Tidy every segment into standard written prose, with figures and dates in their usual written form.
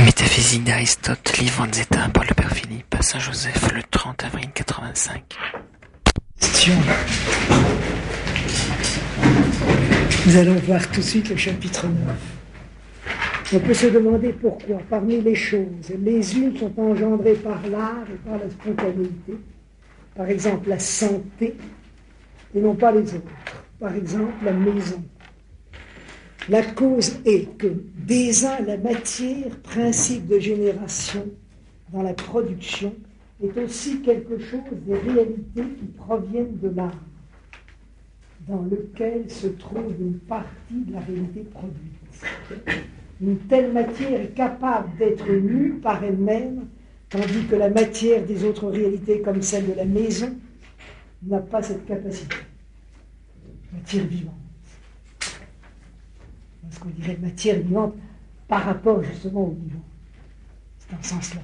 Métaphysique d'Aristote, livre en état par le père Philippe, à Saint-Joseph, le 30 avril 85. Question. Nous allons voir tout de suite le chapitre 9. On peut se demander pourquoi, parmi les choses, les unes sont engendrées par l'art et par la spontanéité, par exemple la santé, et non pas les autres, par exemple la maison. La cause est que des uns la matière, principe de génération dans la production, est aussi quelque chose des réalités qui proviennent de l'âme, dans lequel se trouve une partie de la réalité produite. Une telle matière est capable d'être nue par elle-même, tandis que la matière des autres réalités, comme celle de la maison, n'a pas cette capacité. Matière vivante. Ce qu'on dirait matière vivante par rapport justement au vivant. C'est dans ce sens-là.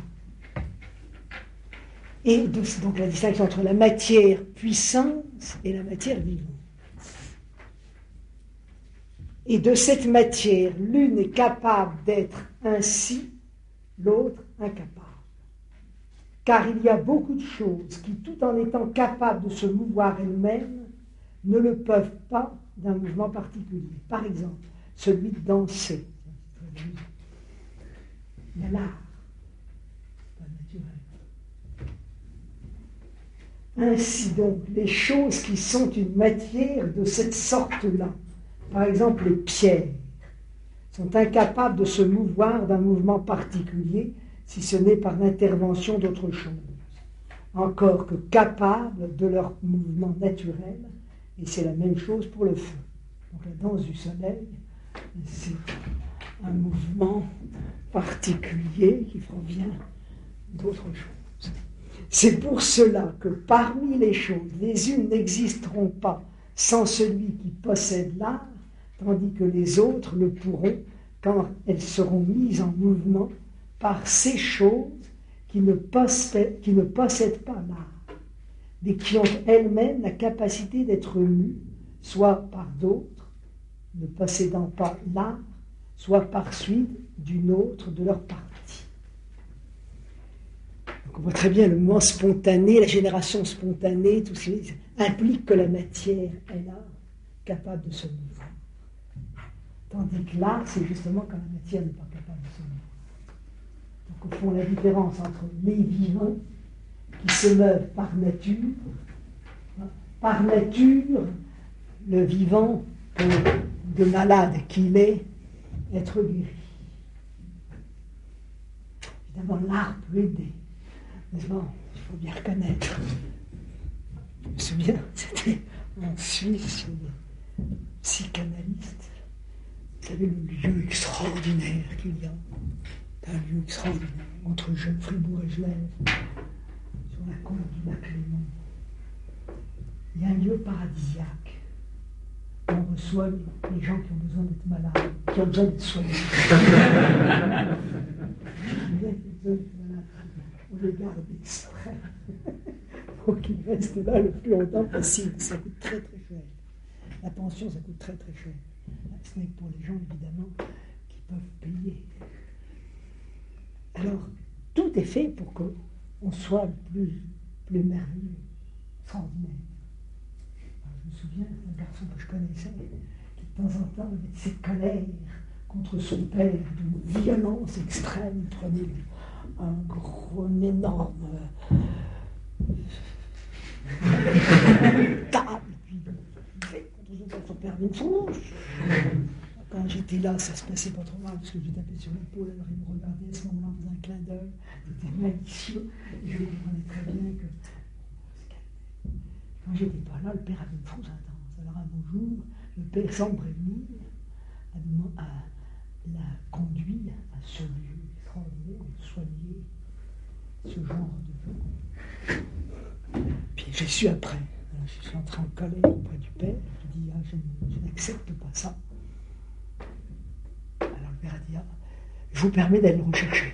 Et donc la distinction entre la matière puissance et la matière vivante. Et de cette matière, l'une est capable d'être ainsi, l'autre incapable. Car il y a beaucoup de choses qui, tout en étant capables de se mouvoir elles-mêmes, ne le peuvent pas d'un mouvement particulier. Par exemple, celui de danser. Il y a l'art, pas naturel. Ainsi donc, les choses qui sont une matière de cette sorte-là, par exemple les pierres, sont incapables de se mouvoir d'un mouvement particulier, si ce n'est par l'intervention d'autre chose, encore que capables de leur mouvement naturel, et c'est la même chose pour le feu. Donc la danse du soleil, c'est un mouvement particulier qui provient d'autre chose. C'est pour cela que parmi les choses, les unes n'existeront pas sans celui qui possède l'art, tandis que les autres le pourront quand elles seront mises en mouvement par ces choses qui ne possèdent pas l'art, mais qui ont elles-mêmes la capacité d'être mues, soit par d'autres, ne possédant pas l'art, soit par suite d'une autre de leur partie. Donc on voit très bien le mouvement spontané, la génération spontanée, tout ça implique que la matière est là, capable de se mouvoir. Tandis que l'art, c'est justement quand la matière n'est pas capable de se mouvoir. Donc au fond, la différence entre les vivants qui se meuvent par nature, le vivant peut, de malade qu'il est, être guéri. Évidemment, l'art peut aider. Mais bon, il faut bien reconnaître. Je me souviens, c'était en Suisse, une psychanalyste. Vous savez, le lieu extraordinaire qu'il y a. C'est un lieu extraordinaire, entre Fribourg et Genève, sur la côte du lac Léman. Il y a un lieu paradisiaque. On reçoit les gens qui ont besoin d'être malades, qui ont besoin d'être soignés. On les garde exprès pour qu'ils restent là le plus longtemps possible. Ça coûte très très cher. La pension, ça coûte très très cher. Ce n'est que pour les gens, évidemment, qui peuvent payer. Alors, tout est fait pour qu'on soit le plus merveilleux, extraordinaire. Je me souviens d'un garçon que je connaissais, qui de temps en temps avait cette colère contre son père, d'une violence extrême. Il prenait un énorme table, puis il fait contre son père d'une tronche. Quand j'étais là, ça se passait pas trop mal, parce que je tapais sur l'épaule, alors il me regardait à ce moment-là, en faisant un clin d'œil. C'était malicieux, et je comprenais très bien que quand j'étais pas là, le père avait une fausse intense. Alors un beau jour, le père, sans prévenir, l'a conduit à ce lieu extraordinaire de soigner ce genre de... Puis j'ai su après. Alors, je suis entré en colère auprès du père. Je dis, je n'accepte pas ça. Alors le père a dit, je vous permets d'aller le rechercher.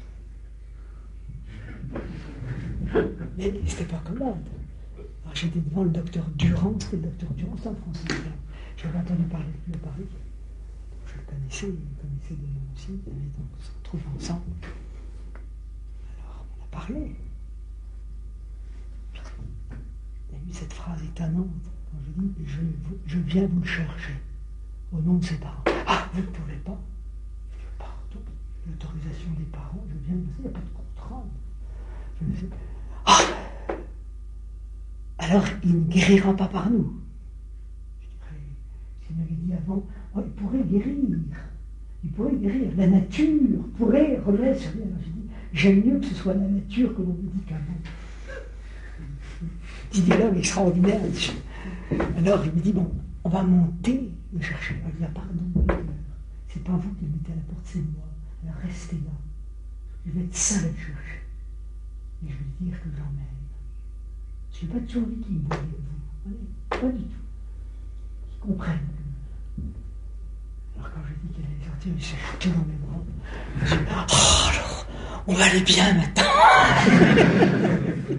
Mais c'était pas commode. Alors j'étais devant le docteur Durand, c'était le docteur Durand, c'est un Français. J'avais entendu parler de Paris. Je le connaissais, il me c'est demain aussi, et donc on se retrouve ensemble. Alors, on a parlé. Il y a eu cette phrase étonnante, quand je dis je viens vous le chercher, au nom de ses parents. Ah, vous ne pouvez pas. Pardon, l'autorisation des parents, je viens de vous dire, il n'y a pas de contrôle. Ah, alors il ne guérira pas par nous. Je dirais, s'il m'avait dit avant, oh, il pourrait guérir, la nature pourrait remettre sur lui. Alors j'ai dit, j'aime mieux que ce soit la nature que l'on me dit qu'avant. Dialogue extraordinaire. Alors il me dit, bon, on va monter le chercher. Alors, il dit, pardon, c'est pas vous qui le mettez à la porte, c'est moi. Alors restez là. Je vais être seul à le chercher. Et je vais lui dire que j'emmène. Je n'ai pas toujours envie qu'ils me voient avec vous. Pas du tout. Qu'ils comprennent. Alors quand je dis qu'elle est sortie, elle s'est jetée dans mes bras. Je dis, oh alors, on va aller bien maintenant.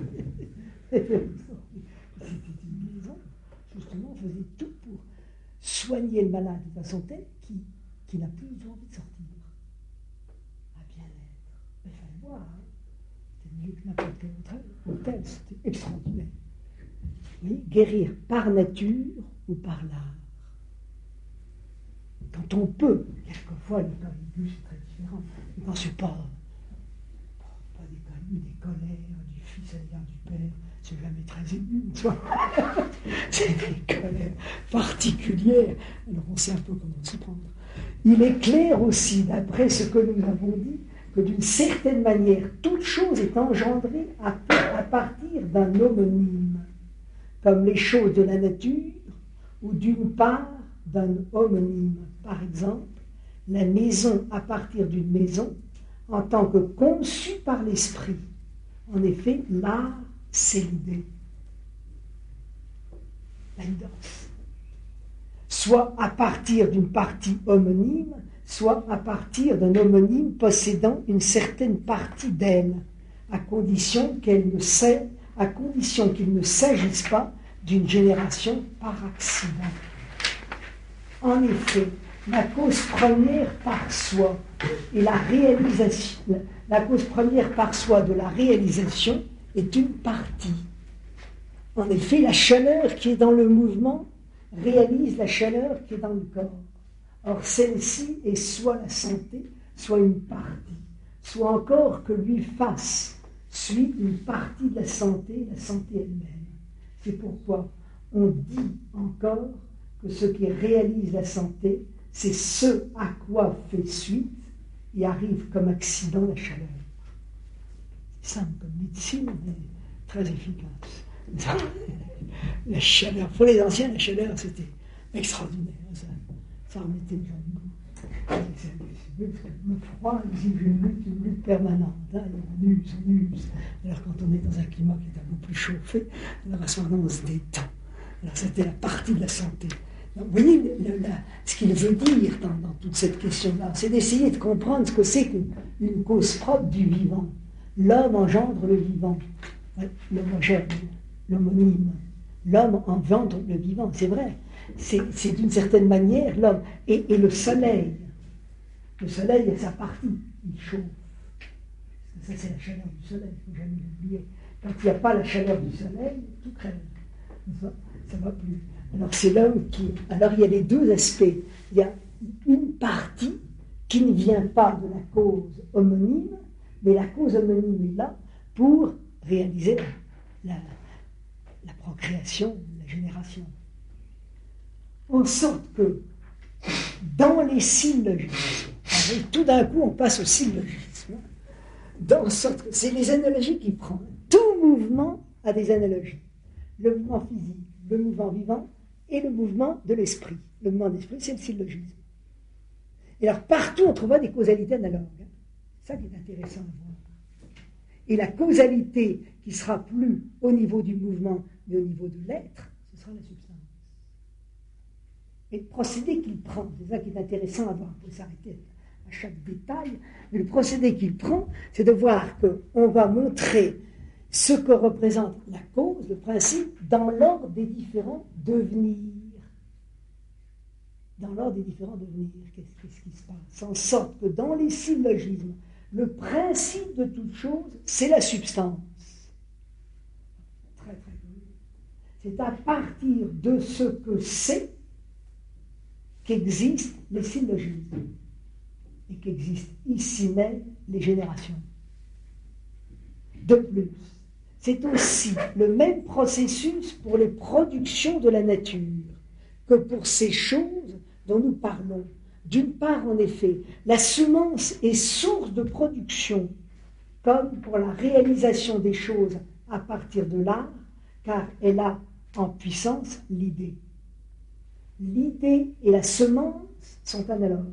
C'était une maison, justement, on faisait tout pour soigner le malade de façon telle qu'il n'a plus du tout envie de sortir. À bien-être. Il fallait voir, hein. C'était mieux que n'importe quel autre hôtel, c'était extraordinaire. Oui, guérir par nature ou par l'art. Quand on peut, quelquefois, les cas aigus, c'est très différent. Mais quand c'est pas des cas aigus, des colères du fils à l'égard du père, c'est jamais très aigu, tu vois. C'est des colères particulières. Alors on sait un peu comment s'y prendre. Il est clair aussi, d'après ce que nous avons dit, que d'une certaine manière, toute chose est engendrée à partir d'un homonyme, comme les choses de la nature, ou d'une part d'un homonyme. Par exemple, la maison à partir d'une maison, en tant que conçue par l'esprit. En effet, l'art, c'est l'idée. L'évidence. Soit à partir d'une partie homonyme, soit à partir d'un homonyme possédant une certaine partie d'elle, à condition qu'il ne s'agisse pas d'une génération par accident. En effet, la cause première par soi et la cause première par soi de la réalisation est une partie. En effet, la chaleur qui est dans le mouvement réalise la chaleur qui est dans le corps. Or, celle-ci est soit la santé, soit une partie, soit encore que lui fasse suit une partie de la santé elle-même. C'est pourquoi on dit encore que ce qui réalise la santé, c'est ce à quoi fait suite et arrive comme accident la chaleur. C'est simple comme médecine, mais très efficace. La chaleur, pour les anciens, la chaleur, c'était extraordinaire. Ça remettait les gens debout. Le froid exige une lutte permanente. Hein, on use. Alors quand on est dans un climat qui est un peu plus chauffé, alors à ce moment-là, on se détend. Alors c'était la partie de la santé. Donc, vous voyez, ce qu'il veut dire dans toute cette question-là, c'est d'essayer de comprendre ce que c'est qu'une cause propre du vivant. L'homme engendre le vivant. L'homogène, l'homonyme. L'homme engendre le vivant, c'est vrai. C'est d'une certaine manière l'homme. Et le soleil. Le soleil a sa partie, il chauffe. Ça, c'est la chaleur du soleil, il ne faut jamais l'oublier. Quand il n'y a pas la chaleur du soleil, tout crève. Ça ne va plus. Alors c'est l'homme qui... Alors il y a les deux aspects. Il y a une partie qui ne vient pas de la cause homonyme, mais la cause homonyme est là pour réaliser la procréation, la génération. En sorte que dans les syllogismes, tout d'un coup on passe au syllogisme, c'est les analogies qu'il prend. Tout mouvement a des analogies. Le mouvement physique, le mouvement vivant et le mouvement de l'esprit. Le mouvement de l'esprit, c'est le syllogisme. Et alors partout on trouvera des causalités analogues. C'est ça qui est intéressant à voir. Et la causalité qui sera plus au niveau du mouvement, mais au niveau de l'être, ce sera la substance. Et le procédé qu'il prend, c'est ça qui est intéressant à voir, on peut s'arrêter à chaque détail, mais le procédé qu'il prend, c'est de voir qu'on va montrer ce que représente la cause, le principe, dans l'ordre des différents devenirs. dans l'ordre des différents devenirs. Qu'est-ce qui se passe? En sorte que dans les syllogismes, le principe de toute chose, c'est la substance. Très, très curieux. C'est à partir de ce que c'est qu'existent les syllogismes et qu'existent ici même les générations. De plus, c'est aussi le même processus pour les productions de la nature que pour ces choses dont nous parlons. D'une part, en effet, la semence est source de production, comme pour la réalisation des choses à partir de l'art, car elle a en puissance l'idée. L'idée et la semence sont analogues.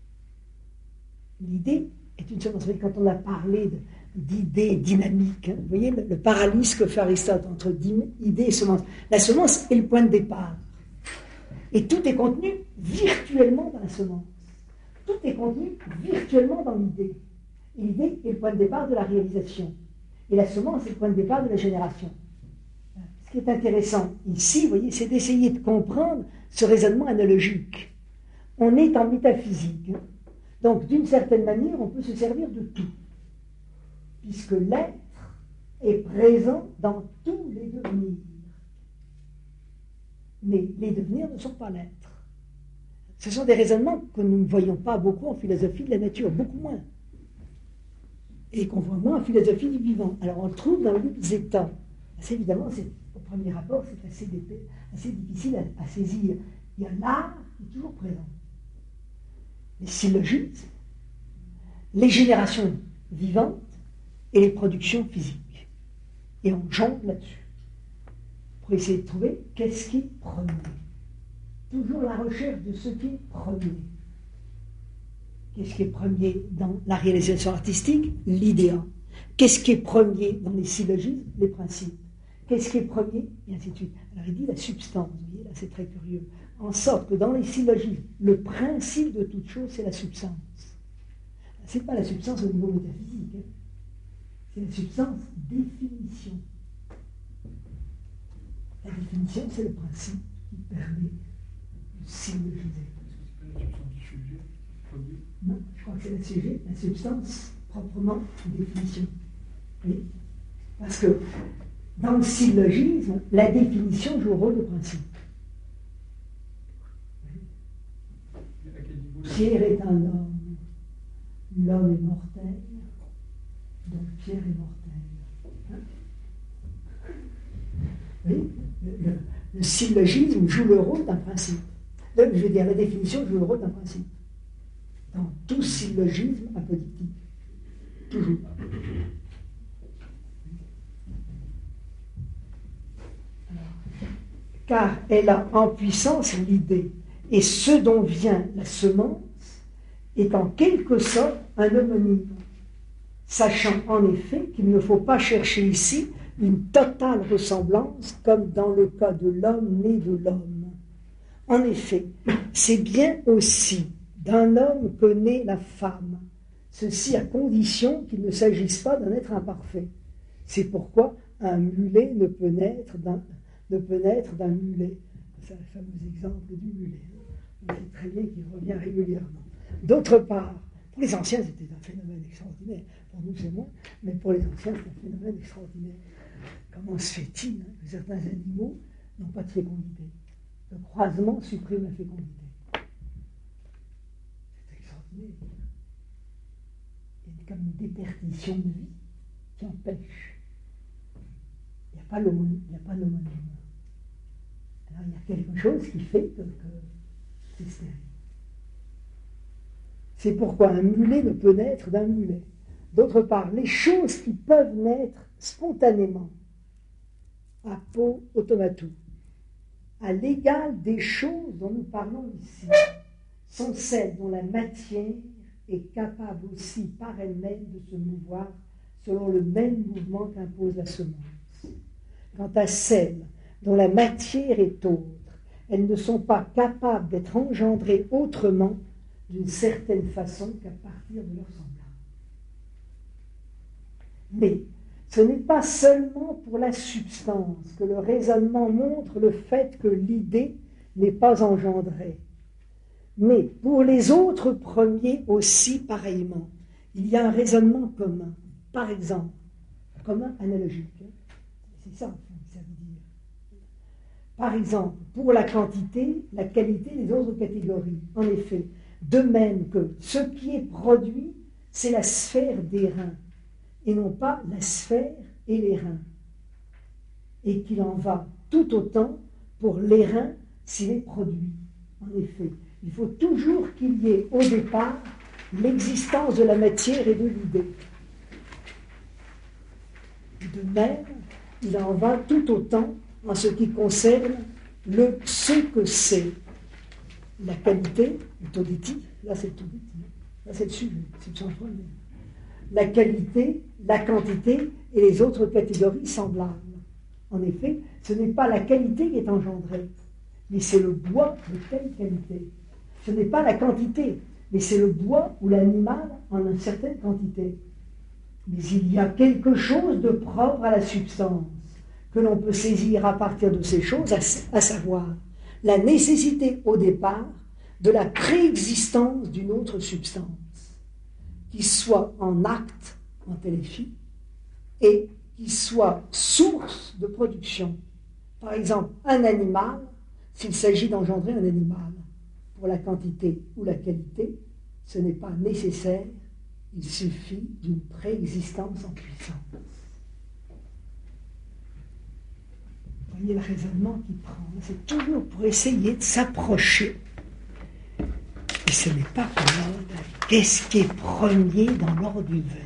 L'idée est une semence. Quand on a parlé d'idée dynamique, vous voyez le parallèle que fait Aristote entre idée et semence. La semence est le point de départ. Et tout est contenu virtuellement dans la semence. Tout est contenu virtuellement dans l'idée. Et l'idée est le point de départ de la réalisation. Et la semence est le point de départ de la génération. Ce qui est intéressant ici, vous voyez, c'est d'essayer de comprendre ce raisonnement analogique. On est en métaphysique. Donc, d'une certaine manière, on peut se servir de tout. Puisque l'être est présent dans tous les devenirs. Mais les devenirs ne sont pas l'être. Ce sont des raisonnements que nous ne voyons pas beaucoup en philosophie de la nature, beaucoup moins. Et qu'on voit moins en philosophie du vivant. Alors on le trouve dans l'Upzeta. Assez évidemment, au premier rapport, c'est assez difficile à saisir. Il y a l'art qui est toujours présent. Les syllogismes, les générations vivantes et les productions physiques. Et on jongle là-dessus. Pour essayer de trouver qu'est-ce qui est premier. Toujours la recherche de ce qui est premier. Qu'est-ce qui est premier dans la réalisation artistique? L'idéal. Qu'est-ce qui est premier dans les syllogismes? Les principes. Qu'est-ce qui est premier? Et ainsi de suite. Alors il dit la substance. Vous voyez, là c'est très curieux. En sorte que dans les syllogismes, le principe de toute chose, c'est la substance. Ce n'est pas la substance au niveau métaphysique. Hein. C'est la substance définition. La définition, c'est le principe qui permet de syllogiser. Est-ce que c'est pas la substance du sujet premier? Non, je crois que c'est le sujet, la substance proprement définition. Oui. Parce que dans le syllogisme, la définition joue le rôle de principe. Pierre est un homme, l'homme est mortel, donc Pierre est mortel. Hein? Oui, le syllogisme joue le rôle d'un principe. Je veux dire, la définition joue le rôle d'un principe. Dans tout syllogisme apodictique. Toujours. Alors, car elle a en puissance l'idée. Et ce dont vient la semence est en quelque sorte un homonyme, sachant en effet qu'il ne faut pas chercher ici une totale ressemblance comme dans le cas de l'homme né de l'homme. En effet, c'est bien aussi d'un homme que naît la femme, ceci à condition qu'il ne s'agisse pas d'un être imparfait. C'est pourquoi un mulet ne peut naître d'un mulet. C'est le fameux exemple du mulet. On sait très bien qu'il revient régulièrement. D'autre part, pour les anciens, c'était un phénomène extraordinaire. Pour nous, c'est moins, mais pour les anciens, c'est un phénomène extraordinaire. Comment se fait-il que certains animaux n'ont pas de fécondité? Le croisement supprime la fécondité. C'est extraordinaire. Il y a comme une déperdition de vie qui empêche. Il n'y a pas l'homonyme. Alors il y a quelque chose qui fait que c'est stérile. C'est pourquoi un mulet ne peut naître d'un mulet. D'autre part, les choses qui peuvent naître spontanément, apo automatou, à l'égal des choses dont nous parlons ici, sont celles dont la matière est capable aussi par elle-même de se mouvoir selon le même mouvement qu'impose la semence. Quant à celles dont la matière est autre, elles ne sont pas capables d'être engendrées autrement d'une certaine façon qu'à partir de leur semblable. Mais ce n'est pas seulement pour la substance que le raisonnement montre le fait que l'idée n'est pas engendrée, Mais pour les autres premiers aussi pareillement, il y a un raisonnement commun. Par exemple, commun analogique. C'est ça, ça veut dire. Par exemple, pour la quantité, la qualité des autres catégories. En effet, de même que ce qui est produit, c'est la sphère des reins, et non pas la sphère et les reins. Et qu'il en va tout autant pour les reins s'il est produit. En effet, il faut toujours qu'il y ait au départ l'existence de la matière et de l'idée. De même, il en va tout autant en ce qui concerne ce que c'est. La qualité, le toditi, là c'est le toditi, là c'est le sujet, c'est le centre. La qualité, la quantité et les autres catégories semblables. En effet, ce n'est pas la qualité qui est engendrée, mais c'est le bois de telle qualité. Ce n'est pas la quantité, mais c'est le bois ou l'animal en une certaine quantité. Mais il y a quelque chose de propre à la substance que l'on peut saisir à partir de ces choses, à savoir la nécessité au départ de la préexistence d'une autre substance, qui soit en acte, en téléphie, et qui soit source de production. Par exemple, un animal, s'il s'agit d'engendrer un animal, pour la quantité ou la qualité, ce n'est pas nécessaire, il suffit d'une préexistence en puissance. Vous voyez le raisonnement qu'il prend, c'est toujours pour essayer de s'approcher. Et ce n'est pas pour l'ordre. Qu'est-ce qui est premier dans l'ordre du devenir?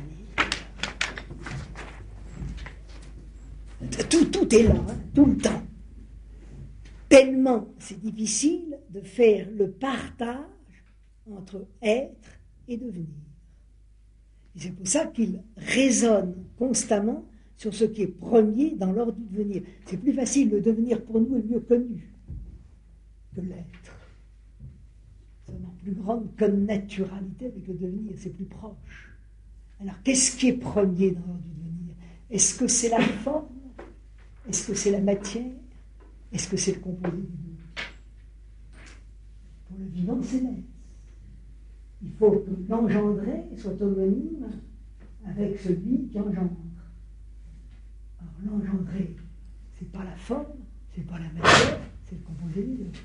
Tout est là, hein, tout le temps. Tellement c'est difficile de faire le partage entre être et devenir. Et c'est pour ça qu'il raisonne constamment sur ce qui est premier dans l'ordre du devenir. C'est plus facile, le devenir pour nous est mieux connu que l'être. Ça a une plus grande connaturalité avec le devenir, c'est plus proche. Alors qu'est-ce qui est premier dans l'ordre du devenir? Est-ce que c'est la forme? Est-ce que c'est la matière? Est-ce que c'est le composé du deux? Pour le vivant, c'est l'être. Il faut que l'engendré soit homonyme avec celui qui engendre. Alors l'engendré, c'est pas la forme, c'est pas la matière, c'est le composé des deux.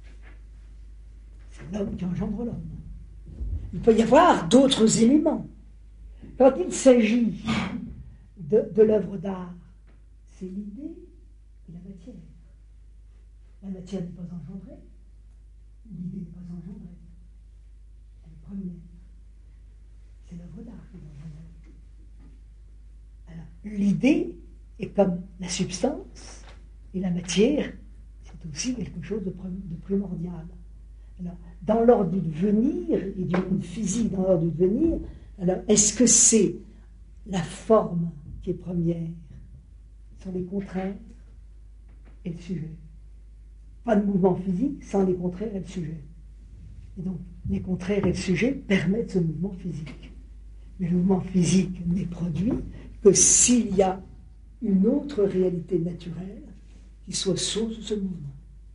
C'est l'homme qui engendre l'homme. Il peut y avoir d'autres éléments. Quand il s'agit de l'œuvre d'art, c'est l'idée et la matière. La matière n'est pas engendrée, l'idée n'est pas engendrée. Elle est première. C'est l'œuvre d'art qui est engendrée. Alors, l'idée est comme la substance, et la matière, c'est aussi quelque chose de primordial. Alors, dans l'ordre du devenir, et du monde physique dans l'ordre du devenir, alors, est-ce que c'est la forme qui est première? Ce sont les contraires et le sujet. Pas de mouvement physique sans les contraires et le sujet. Et donc, les contraires et le sujet permettent ce mouvement physique. Mais le mouvement physique n'est produit que s'il y a une autre réalité naturelle qui soit source de ce mouvement.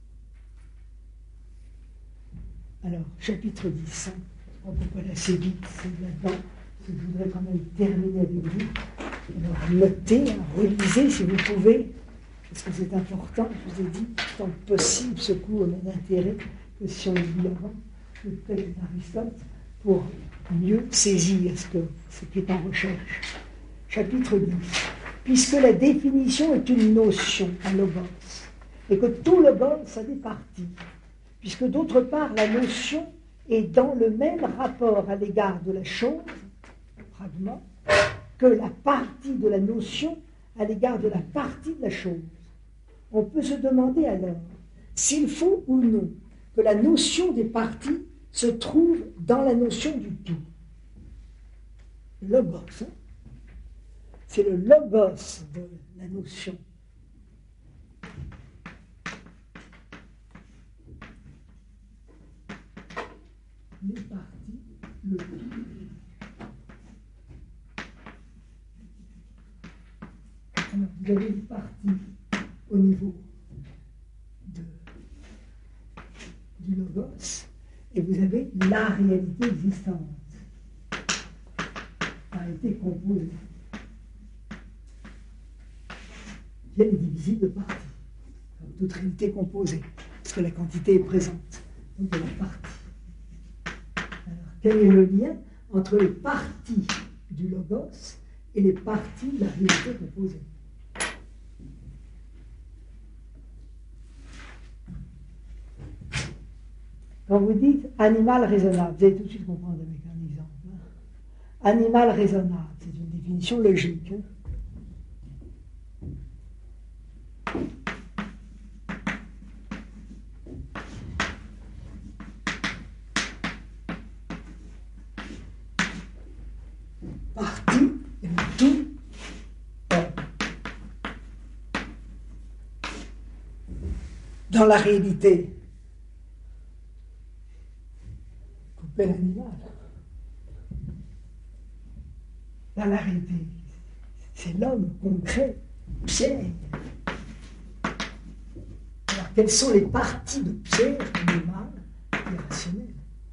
Alors, chapitre 10, on peut pas aller assez vite, c'est là-dedans, je voudrais quand même terminer avec vous. Alors, notez, relisez si vous pouvez, parce que c'est important, je vous ai dit, tant que possible, ce cours n'a d'intérêt que si on lit avant le texte d'Aristote pour mieux saisir ce qui est en recherche. Chapitre 10. Puisque la définition est une notion, un logos, et que tout logos a des parties, puisque d'autre part la notion est dans le même rapport à l'égard de la chose, fragment, que la partie de la notion à l'égard de la partie de la chose. On peut se demander alors s'il faut ou non que la notion des parties se trouve dans la notion du tout. Logos, hein? C'est le logos de la notion. Les parties, le tout. Alors, vous avez une partie au niveau du logos, et vous avez la réalité existante. La réalité composée. Elle est divisible de parties, comme toute réalité composée, parce que la quantité est présente. Donc il y a la partie. Alors, quel est le lien entre les parties du logos et les parties de la réalité composée? Quand vous dites animal raisonnable, vous allez tout de suite comprendre avec un exemple. Animal raisonnable, c'est une définition logique. Partie et le tout est. Dans la réalité, coupez l'animal. Dans la réalité, c'est l'homme concret, Pierre. Alors, quelles sont les parties de Pierre, animal et rationnel?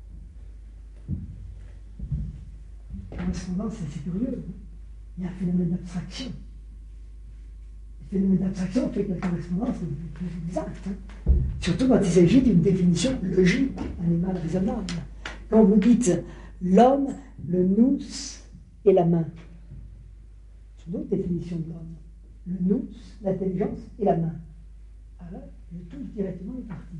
Correspondance, c'est curieux. Il y a un phénomène d'abstraction. Le phénomène d'abstraction fait que la correspondance est plus exacte. Surtout quand il s'agit d'une définition logique, animal raisonnable. Quand vous dites l'homme, le nous et la main, c'est une autre définition de l'homme. Le nous, l'intelligence et la main. Alors, je touche directement les parties.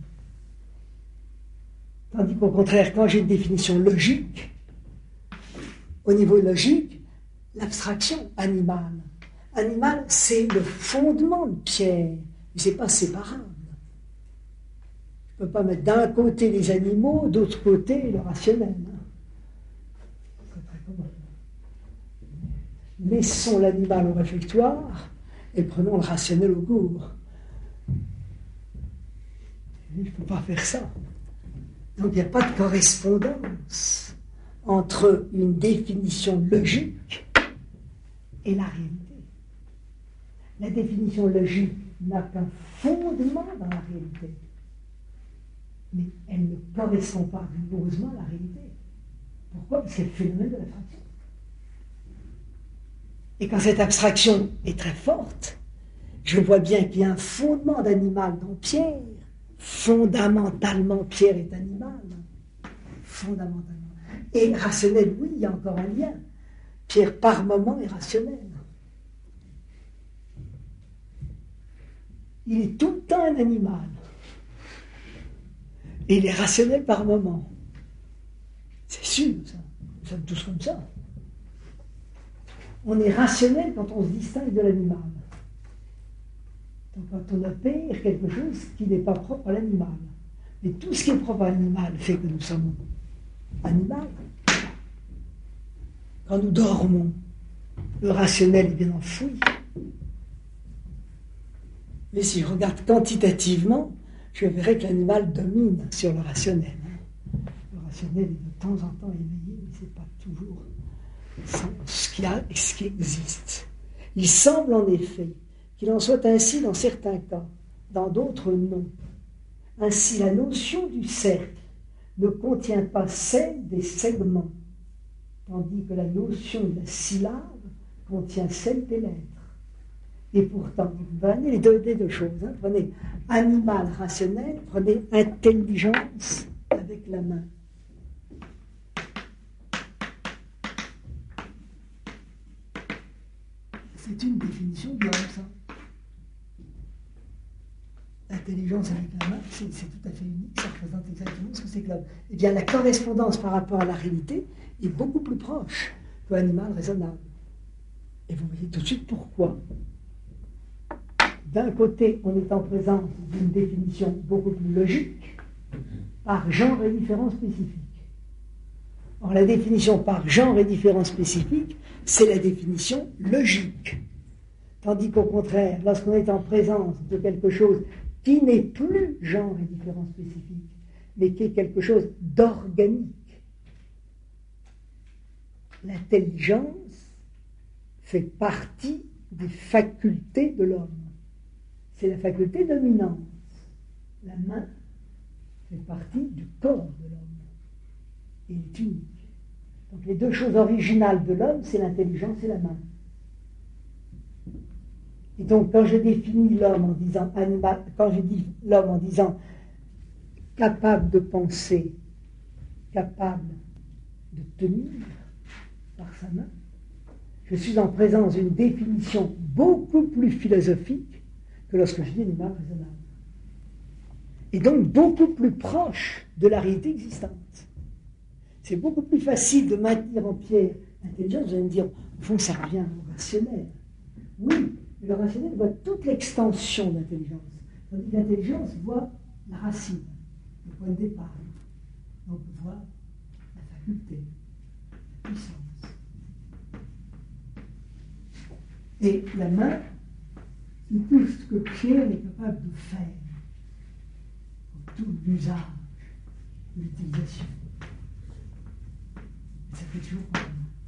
Tandis qu'au contraire, quand j'ai une définition logique, au niveau logique, l'abstraction animale. Animal, c'est le fondement de Pierre, mais ce n'est pas séparable. Je ne peux pas mettre d'un côté les animaux, d'autre côté le rationnel. C'est très commode. Laissons l'animal au réfectoire et prenons le rationnel au cours. Je ne peux pas faire ça. Donc il n'y a pas de correspondance entre une définition logique et la réalité. La définition logique n'a qu'un fondement dans la réalité, mais elle ne correspond pas rigoureusement à la réalité. Pourquoi? Parce qu'elle est le phénomène de l'abstraction. Et quand cette abstraction est très forte, je vois bien qu'il y a un fondement d'animal dans Pierre. Fondamentalement, Pierre est animal. Fondamentalement. Et rationnel, oui, il y a encore un lien. Pierre, par moment, est rationnel. Il est tout le temps un animal. Et il est rationnel par moment. C'est sûr, ça. Nous sommes tous comme ça. On est rationnel quand on se distingue de l'animal. Donc quand on opère quelque chose qui n'est pas propre à l'animal. Mais tout ce qui est propre à l'animal fait que nous sommes animal. Quand nous dormons, le rationnel est bien enfoui. Mais si je regarde quantitativement, je verrai que l'animal domine sur le rationnel. Le rationnel est de temps en temps éveillé, mais ce n'est pas toujours ce qui existe. Il semble en effet qu'il en soit ainsi dans certains cas, dans d'autres non. Ainsi, la notion du cercle ne contient pas celle des segments, tandis que la notion de la syllabe contient celle des lettres. Et pourtant, vous prenez les deux choses. Prenez animal rationnel, prenez intelligence avec la main. C'est une définition de l'homme, ça. L'intelligence avec la main, c'est tout à fait unique, ça représente exactement ce que c'est que l'homme. Eh bien, la correspondance par rapport à la réalité est beaucoup plus proche que l'animal raisonnable. Et vous voyez tout de suite pourquoi. D'un côté, on est en présence d'une définition beaucoup plus logique, par genre et différence spécifiques. Or, la définition par genre et différence spécifiques, c'est la définition logique. Tandis qu'au contraire, lorsqu'on est en présence de quelque chose qui n'est plus genre et différence spécifiques, mais qui est quelque chose d'organique, l'intelligence fait partie des facultés de l'homme. C'est la faculté dominante. La main fait partie du corps de l'homme. et il est unique. Donc les deux choses originales de l'homme, c'est l'intelligence et la main. Et donc quand je définis l'homme en disant animal, quand je dis l'homme en disant capable de penser, capable de tenir par sa main, je suis en présence d'une définition beaucoup plus philosophique que lorsque je dis animal raisonnable. Et donc beaucoup plus proche de la réalité existante. C'est beaucoup plus facile de maintenir en pied l'intelligence. Vous allez me dire, au fond, ça revient au rationnel. Oui, mais le rationnel voit toute l'extension de l'intelligence. Tandis que l'intelligence voit la racine, le point de départ. Donc voit la faculté, la puissance. Et la main, c'est tout ce que Pierre est capable de faire. Tout l'usage, l'utilisation. Ça fait toujours problème.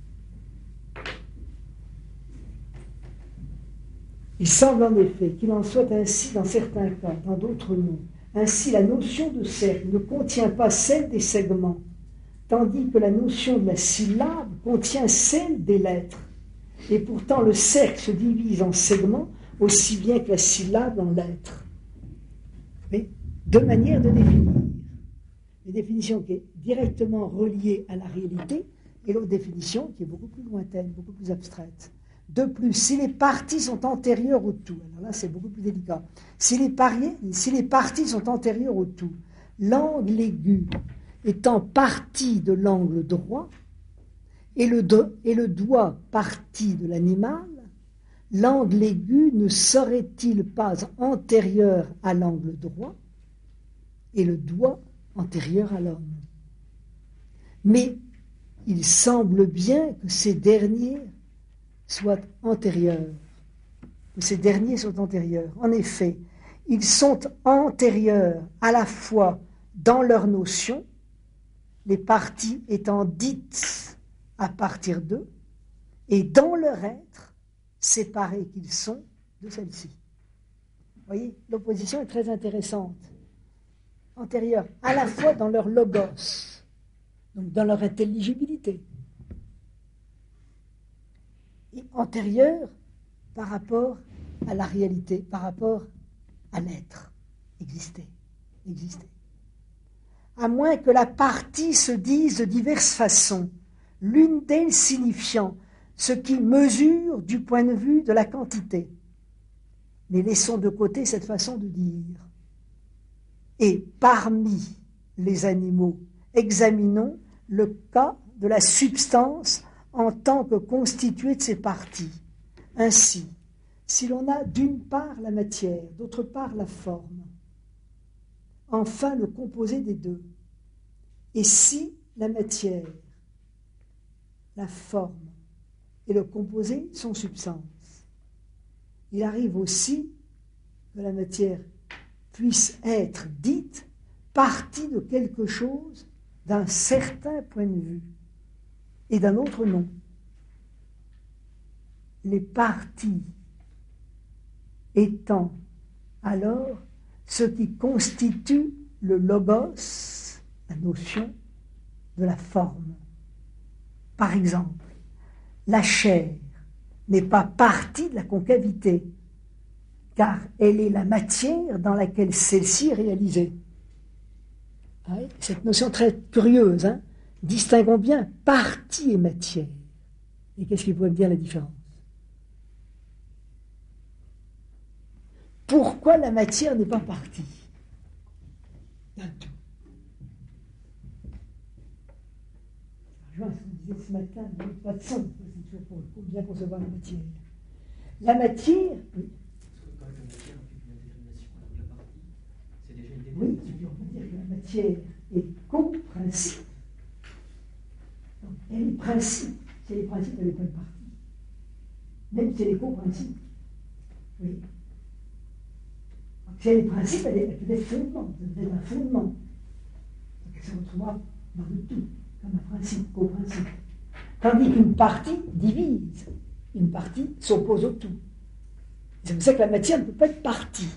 Il semble en effet qu'il en soit ainsi dans certains cas, dans d'autres non. Ainsi, la notion de cercle ne contient pas celle des segments, tandis que la notion de la syllabe contient celle des lettres. Et pourtant, le cercle se divise en segments aussi bien que la syllabe en lettres. Mais deux manières de définir. Une définition qui est directement reliée à la réalité et l'autre définition qui est beaucoup plus lointaine, beaucoup plus abstraite. De plus, si les parties sont antérieures au tout, alors là c'est beaucoup plus délicat, si les parties sont antérieures au tout, l'angle aigu étant partie de l'angle droit et le doigt partie de l'animal, l'angle aigu ne serait-il pas antérieur à l'angle droit et le doigt antérieur à l'homme? Mais il semble bien que ces derniers soient antérieurs. En effet, ils sont antérieurs à la fois dans leur notion, les parties étant dites à partir d'eux, et dans leur être, séparés qu'ils sont de celle-ci. Vous voyez, l'opposition est très intéressante. Antérieurs à la fois dans leur logos, donc dans leur intelligibilité, et antérieurs par rapport à la réalité, par rapport à l'être, exister. À moins que la partie se dise de diverses façons, l'une d'elles signifiant ce qui mesure du point de vue de la quantité. Mais laissons de côté cette façon de dire. Et parmi les animaux, examinons le cas de la substance en tant que constituée de ses parties. Ainsi, si l'on a d'une part la matière, d'autre part la forme, enfin le composé des deux, et si la matière, la forme et le composé sont substance, il arrive aussi que la matière puisse être dite partie de quelque chose d'un certain point de vue et d'un autre non. Les parties étant alors ce qui constitue le logos, la notion de la forme. Par exemple, la chair n'est pas partie de la concavité, car elle est la matière dans laquelle celle-ci est réalisée. Cette notion très curieuse, hein. Distinguons bien partie et matière. Et qu'est-ce qui pourrait me dire la différence? Pourquoi la matière n'est pas partie d'un tout? Je vois ce qu'on disait ce matin, il n'y a pas de sens, c'est toujours pour bien concevoir la matière. La matière, oui. Parce que quand la matière implique une indétermination, alors que la partie, c'est déjà une Oui, détermination. on peut dire que la matière est co-principe. Donc, elle est principe. Si elle est principe, elle n'est pas une partie. Même si elle est co-principe. Oui. Donc, si elle est principe, elle peut être fondement. Elle peut être un fondement. Donc, elle se retrouvera dans le tout, comme un principe, co-principe. Tandis qu'une partie divise. Une partie s'oppose au tout. C'est pour ça que la matière ne peut pas être partie.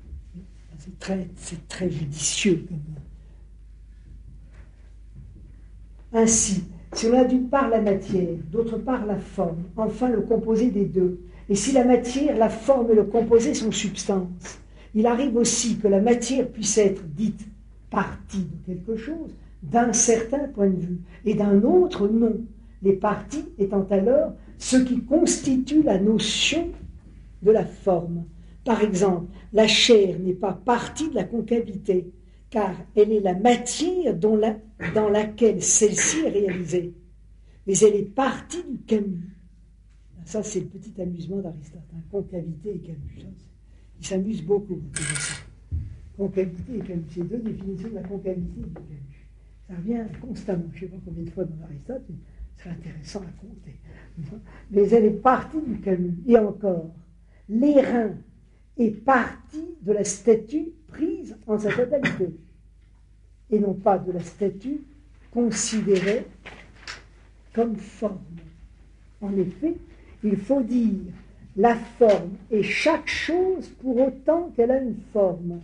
C'est très judicieux. Ainsi, si on a d'une part la matière, d'autre part la forme, enfin le composé des deux, et si la matière, la forme et le composé sont substance, il arrive aussi que la matière puisse être dite partie de quelque chose, d'un certain point de vue, et d'un autre non, les parties étant alors ce qui constitue la notion de la forme. Par exemple, la chair n'est pas partie de la concavité, car elle est la matière dans laquelle celle-ci est réalisée. Mais elle est partie du Camus. Ça, c'est le petit amusement d'Aristote. Hein. Concavité et Camus. Il s'amuse beaucoup. Concavité et Camus. C'est deux définitions de la concavité et du Camus. Ça revient constamment. Je ne sais pas combien de fois dans Aristote, mais c'est intéressant à compter. Mais elle est partie du Camus. Et encore, l'airain est partie de la statue prise en sa totalité, et non pas de la statue considérée comme forme. En effet, il faut dire la forme est chaque chose pour autant qu'elle a une forme.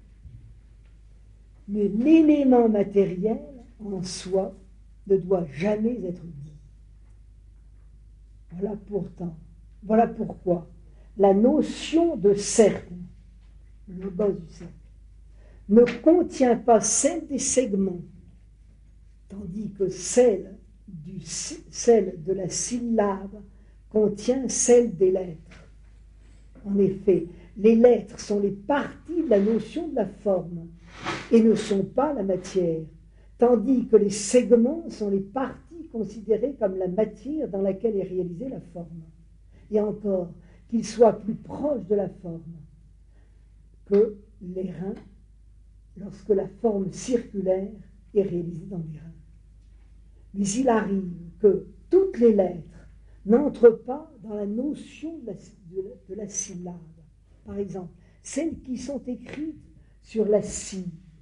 Mais l'élément matériel en soi ne doit jamais être dit. Voilà pourquoi la notion de cercle, le logos du cercle, ne contient pas celle des segments, tandis que celle de la syllabe contient celle des lettres. En effet, les lettres sont les parties de la notion de la forme et ne sont pas la matière, tandis que les segments sont les parties considérées comme la matière dans laquelle est réalisée la forme. Et encore, qu'ils soient plus proches de la forme que les reins, lorsque la forme circulaire est réalisée dans les reins. Mais il arrive que toutes les lettres n'entrent pas dans la notion de la syllabe. Par exemple, celles qui sont écrites sur la cire,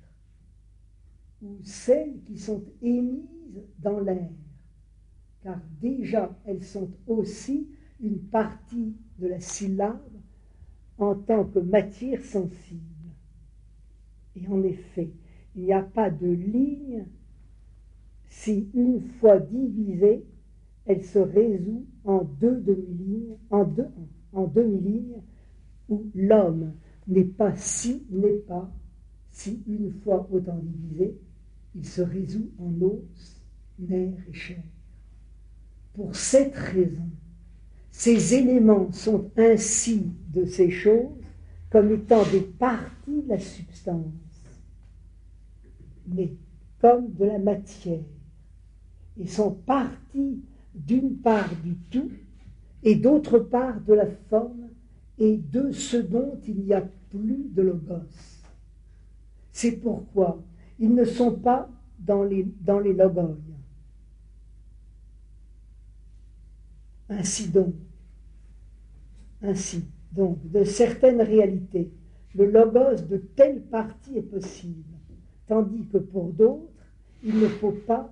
ou celles qui sont émises dans l'air, car déjà elles sont aussi une partie de la syllabe en tant que matière sensible. Et en effet, il n'y a pas de ligne si, une fois divisée, elle se résout en deux demi-lignes, en demi-lignes, où l'homme n'est pas, si, une fois autant divisé, il se résout en os, nerfs et chair. Pour cette raison, ces éléments sont ainsi de ces choses comme étant des parties de la substance, mais comme de la matière, et sont parties d'une part du tout et d'autre part de la forme et de ce dont il n'y a plus de logos. C'est pourquoi ils ne sont pas dans les logos. Ainsi donc, de certaines réalités, le logos de telle partie est possible, tandis que pour d'autres, il ne faut pas,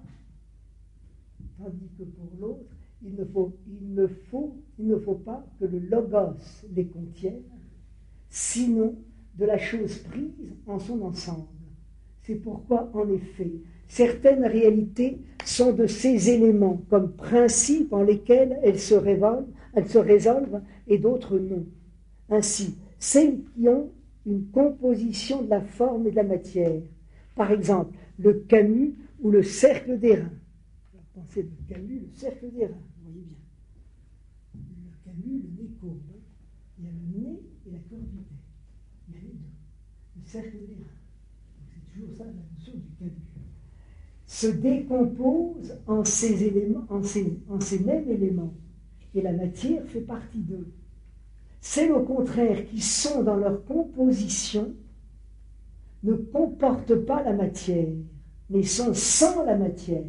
que le logos les contienne, sinon de la chose prise en son ensemble. C'est pourquoi, en effet, certaines réalités sont de ces éléments comme principes en lesquels elles se résolvent et d'autres non. Ainsi, celles qui ont une composition de la forme et de la matière, par exemple le Camus ou le cercle d'airain. Pensez le Camus, le cercle d'airain, vous voyez bien. Le Camus, le nez courbe. Il y a le nez et la courbité. Il y a les deux. Le cercle d'airain. C'est toujours ça la notion du Camus. Se décompose en ces éléments, en ces mêmes éléments. Et la matière fait partie d'eux. Celles au contraire qui sont dans leur composition ne comportent pas la matière, mais sont sans la matière.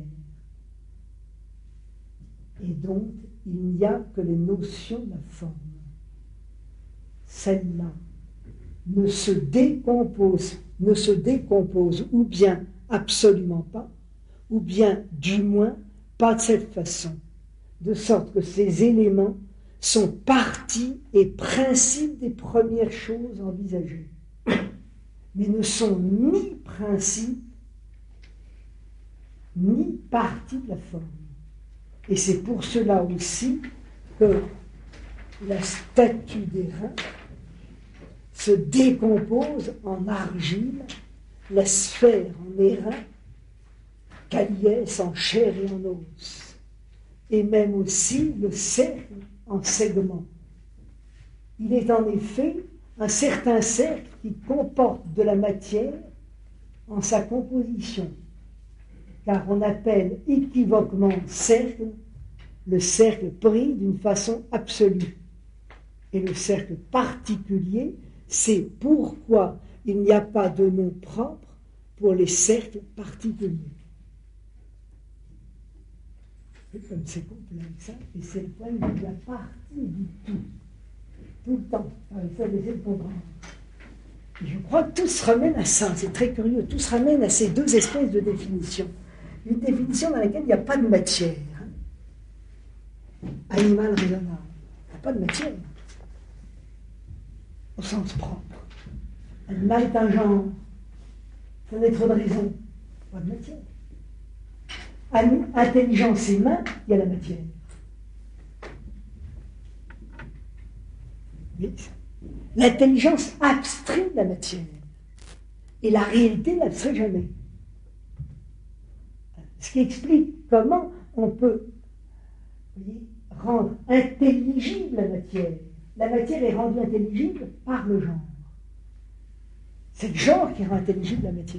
Et donc, il n'y a que les notions de la forme. Celle-là ne se décompose ou bien absolument pas, ou bien du moins pas de cette façon, de sorte que ces éléments sont parties et principes des premières choses envisagées, mais ne sont ni principes ni partie de la forme. Et c'est pour cela aussi que la statue d'airain se décompose en argile, la sphère en airain, caliès en chair et en os, et même aussi le cercle en segments. Il est en effet un certain cercle qui comporte de la matière en sa composition, car on appelle équivoquement cercle le cercle pris d'une façon absolue. Et le cercle particulier, c'est pourquoi il n'y a pas de nom propre pour les cercles particuliers. Et comme c'est complexe, et c'est le point de vue de la partie du tout le temps. Il faut essayer de comprendre. Et je crois que tout se ramène à ça, c'est très curieux, tout se ramène à ces deux espèces de définitions. Une définition dans laquelle il n'y a pas de matière. Animal raisonnable. Il n'y a pas de matière. Au sens propre. Animal est un genre. C'est un être de raison. Pas de matière. Intelligence et main, il y a la matière. L'intelligence abstrait de la matière. Et la réalité n'abstrait jamais. Ce qui explique comment on peut rendre intelligible la matière. La matière est rendue intelligible par le genre. C'est le genre qui rend intelligible la matière.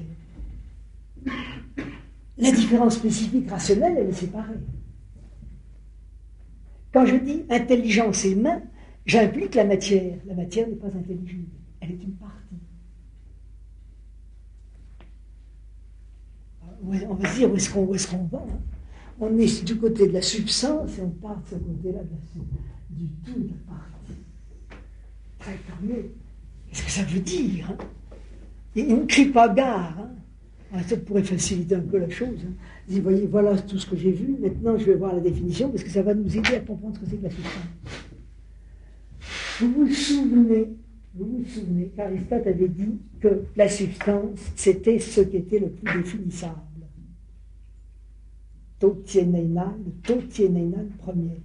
La différence spécifique rationnelle, elle est séparée. Quand je dis intelligence et main, j'implique la matière. La matière n'est pas intelligible. Elle est une partie. On va se dire où est-ce qu'on va. Hein. On est du côté de la substance et on part de ce côté-là du tout de la partie. Très curieux. Qu'est-ce que ça veut dire hein? Et on ne crie pas gare. Hein. Ça pourrait faciliter un peu la chose. Hein. Vous voyez, voilà tout ce que j'ai vu. Maintenant, je vais voir la définition parce que ça va nous aider à comprendre ce que c'est que la substance. Vous vous souvenez qu'Aristote avait dit que la substance, c'était ce qui était le plus définissable. Totieneinan, le totieneinan premier.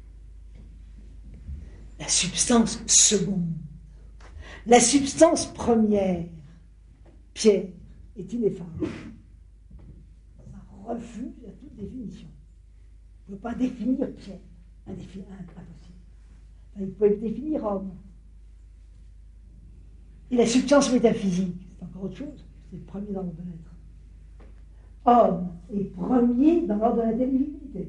La substance seconde. La substance première, Pierre, est ineffable. Ça refuse à toute définition. On ne peut pas définir Pierre. Impossible. Il peut définir homme. Et la substance métaphysique, c'est encore autre chose. C'est le premier dans l'ordre de l'être. Homme est premier dans l'ordre de l'intelligibilité.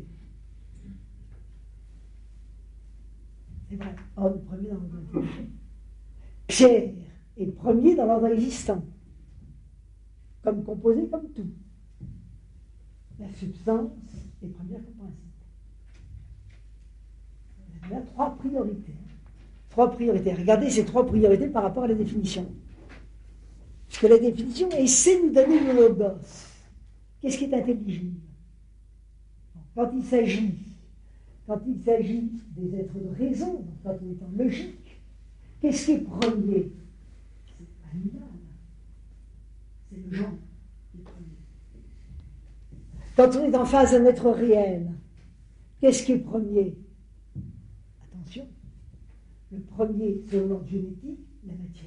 C'est vrai, homme est premier dans l'ordre de l'intelligibilité. Pierre est premier dans l'ordre existant. Comme composé, comme tout. La substance est première comme principe. Il y a trois priorités. Trois priorités. Regardez ces trois priorités par rapport à la définition. Parce que la définition essaie de nous donner le logos. Qu'est-ce qui est intelligible? Quand il s'agit des êtres de raison, quand on est en logique, qu'est-ce qui est premier? C'est l'animal. C'est le genre qui est premier. Quand on est en face d'un être réel, qu'est-ce qui est premier? Attention, le premier, selon l'ordre génétique, la matière.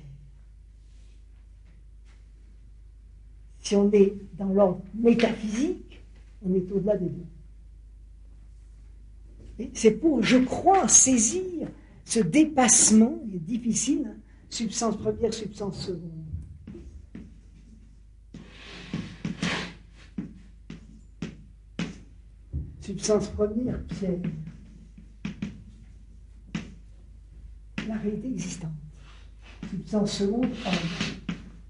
Si on est dans l'ordre métaphysique, on est au-delà des deux. Et c'est pour, je crois, saisir ce dépassement, il est difficile, hein, substance première, substance seconde. Substance première, Pierre. La réalité existante. Substance seconde, homme.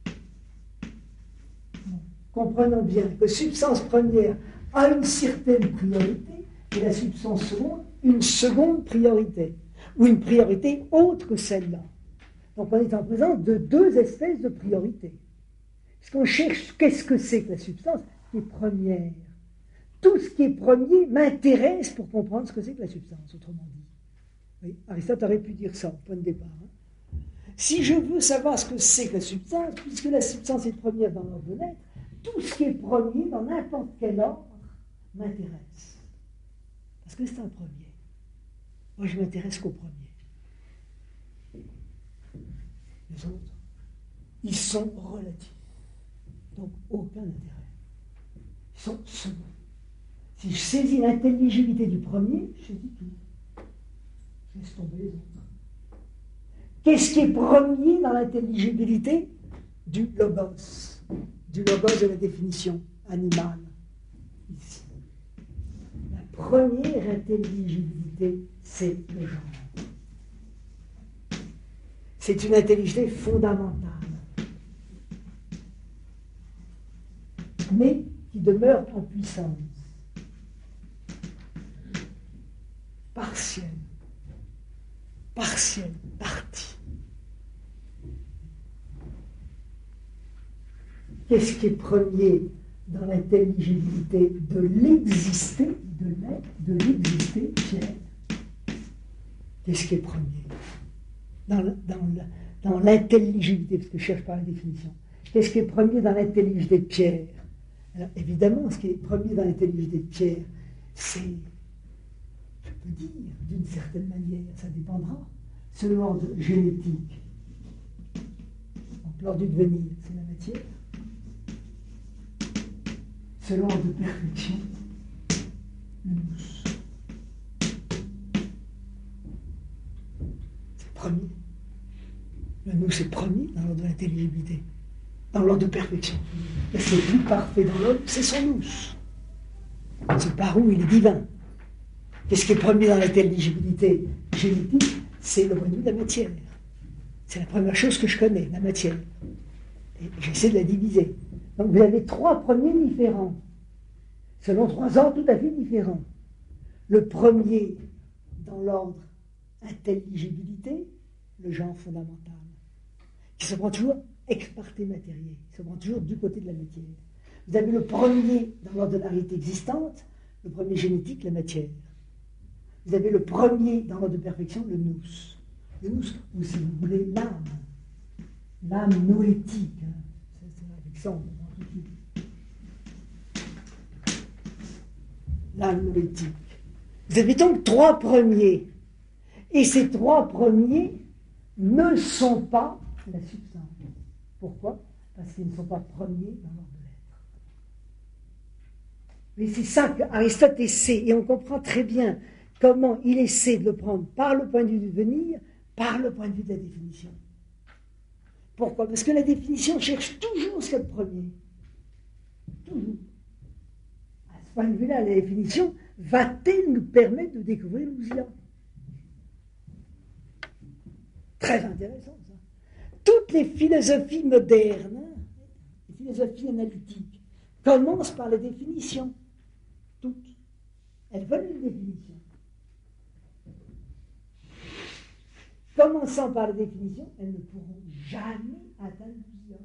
Bon. Comprenons bien que substance première a une certaine priorité et la substance seconde une seconde priorité, ou une priorité autre que celle-là. Donc on est en présence de deux espèces de priorités. Parce qu'on cherche qu'est-ce que c'est que la substance qui est première. Tout ce qui est premier m'intéresse pour comprendre ce que c'est que la substance, autrement dit. Oui, Aristote aurait pu dire ça au point de départ. Hein. Si je veux savoir ce que c'est que la substance, puisque la substance est première dans l'ordre de l'être, tout ce qui est premier dans n'importe quel ordre m'intéresse. Parce que c'est un premier. Moi, je m'intéresse qu'au premier. Les autres, ils sont relatifs. Donc, aucun intérêt. Ils sont seconds. Si je saisis l'intelligibilité du premier, je saisis tout. Je laisse tomber les autres. Qu'est-ce qui est premier dans l'intelligibilité du logos? Du logos de la définition animale. Ici. La première intelligibilité, c'est le genre. C'est une intelligibilité fondamentale, mais qui demeure en puissance, partielle, partie. Qu'est-ce qui est premier dans l'intelligibilité de l'exister, de l'exister, Pierre? Qu'est-ce qui est premier dans l'intelligibilité, parce que je cherche par la définition. Qu'est-ce qui est premier dans l'intelligibilité de Pierre? Alors, évidemment, ce qui est premier dans l'intelligibilité de Pierre, c'est, je peux dire, d'une certaine manière, ça dépendra, c'est l'ordre génétique. Donc, l'ordre du devenir, c'est la matière. C'est l'ordre de perfection, le nous. C'est premier. Le nous, c'est premier dans l'ordre de l'intelligibilité, dans l'ordre de perfection. Et c'est le plus parfait dans l'ordre, c'est son nous. C'est par où il est divin. Qu'est-ce qui est premier dans l'intelligibilité génétique? C'est le point de vue de la matière. C'est la première chose que je connais, la matière. Et j'essaie de la diviser. Donc vous avez trois premiers différents, selon 3 ordres tout à fait différents. Le premier, dans l'ordre intelligibilité, le genre fondamental, qui se prend toujours ex parte materie, qui se prend toujours du côté de la matière. Vous avez le premier dans l'ordre de la réalité existante, le premier génétique, la matière. Vous avez le premier dans l'ordre de perfection, le nous. Le nous, ou si vous voulez, l'âme. L'âme noétique. C'est Alexandre. L'âme noétique. Vous avez donc 3 premiers. Et ces 3 premiers ne sont pas la substance. Pourquoi? Parce qu'ils ne sont pas premiers dans l'ordre de l'être. Mais c'est ça qu'Aristote essaie, et on comprend très bien comment il essaie de le prendre par le point de vue du devenir, par le point de vue de la définition. Pourquoi? Parce que la définition cherche toujours ce qu'il y a de premier. Toujours. À ce point de vue-là, la définition va-t-elle nous permettre de découvrir l'ousia? Très intéressant, ça. Toutes les philosophies modernes, les philosophies analytiques, commencent par la définition. Toutes. Elles veulent une définition. Commençant par la définition, elles ne pourront jamais atteindre l'ousia.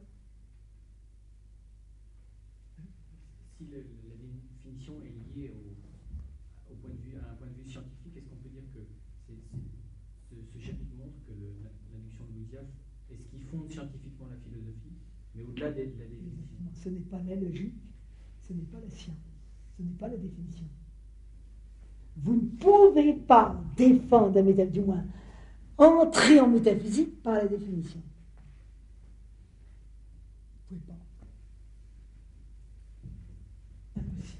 Si la définition est liée au point de vue, à un point de vue scientifique, est-ce qu'on peut dire que ce chapitre montre que la notion de l'ousia est ce qui fonde scientifiquement la philosophie, mais au-delà de la définition? Ce n'est pas la logique, ce n'est pas la science, ce n'est pas la définition. Vous ne pouvez pas défendre la métaphysique, du moins entrer en métaphysique par la définition. Vous ne pouvez pas. Impossible.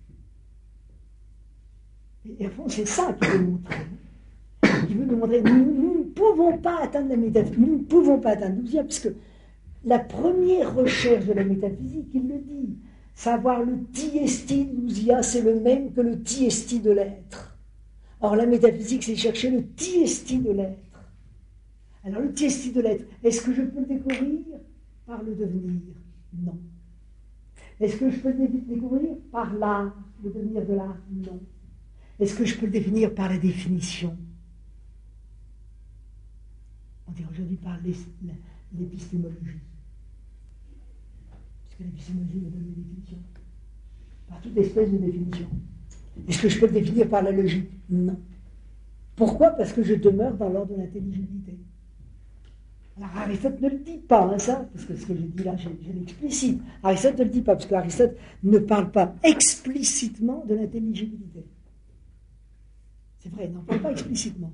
Et à fond, c'est ça qu'il veut montrer. Il veut nous montrer, nous ne pouvons pas atteindre la métaphysique, nous ne pouvons pas atteindre l'ousia, puisque la première recherche de la métaphysique, il le dit, savoir le tiesti de l'ousia, c'est le même que le tiesti de l'être. Or, la métaphysique, c'est chercher le tiesti de l'être. Alors, le tiesti de l'être, est-ce que je peux le découvrir par le devenir? Non. Est-ce que je peux le découvrir par l'art, le devenir de l'art? Non. Est-ce que je peux le définir par la définition? On dit aujourd'hui par l'épistémologie. Puisque l'épistémologie me donne des définitions. Par toute espèce de définition. Est-ce que je peux le définir par la logique? Non. Pourquoi? Parce que je demeure dans l'ordre de l'intelligibilité. Alors Aristote ne le dit pas, hein, ça, parce que ce que j'ai dit là, je l'explicite. Aristote ne le dit pas, parce qu'Aristote ne parle pas explicitement de l'intelligibilité. C'est vrai, il n'en parle pas explicitement.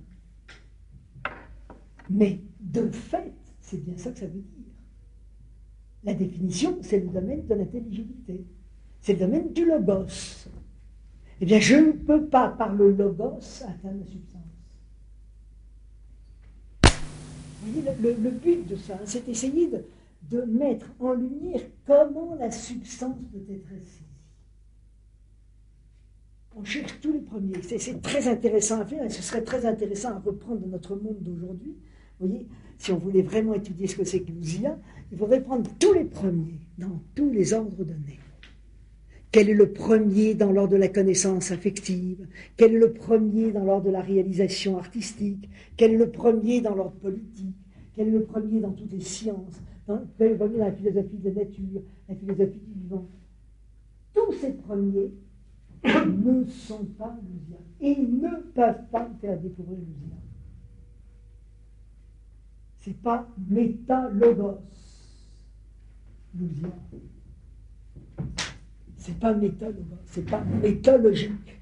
Mais de fait, c'est bien ça que ça veut dire. La définition, c'est le domaine de l'intelligibilité. C'est le domaine du logos. Eh bien, je ne peux pas, par le logos, atteindre la substance. Vous voyez, le but de ça, hein, c'est d'essayer de mettre en lumière comment la substance peut être saisie. On cherche tous les premiers. C'est très intéressant à faire et ce serait très intéressant à reprendre dans notre monde d'aujourd'hui. Vous voyez, si on voulait vraiment étudier ce que c'est que l'ousia, il faudrait prendre tous les premiers dans tous les ordres donnés. Quel est le premier dans l'ordre de la connaissance affective? Quel est le premier dans l'ordre de la réalisation artistique? Quel est le premier dans l'ordre politique? Quel est le premier dans toutes les sciences? Quel est le premier dans la philosophie de la nature, la philosophie du vivant? Tous ces premiers ne sont pas l'ousia et ne peuvent pas faire découvrir l'ousia. Ce n'est pas métalogos, l'ousia. C'est pas métalogos, c'est pas métalogique.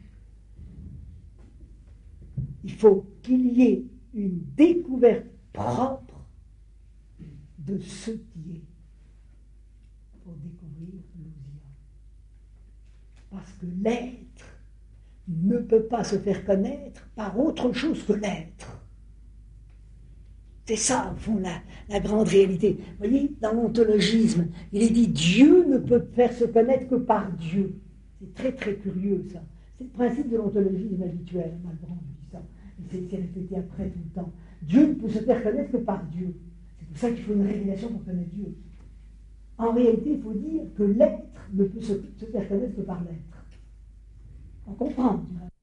Il faut qu'il y ait une découverte propre de ce qui est pour découvrir l'ousia. Parce que l'être ne peut pas se faire connaître par autre chose que l'être. C'est ça, au fond, la grande réalité. Vous voyez, dans l'ontologisme, il est dit Dieu ne peut faire se connaître que par Dieu. C'est très, très curieux, ça. C'est le principe de l'ontologisme habituel. Malebranche dit ça. Et c'est répété après tout le temps. Dieu ne peut se faire connaître que par Dieu. C'est pour ça qu'il faut une révélation pour connaître Dieu. En réalité, il faut dire que l'être ne peut se faire connaître que par l'être. On comprend,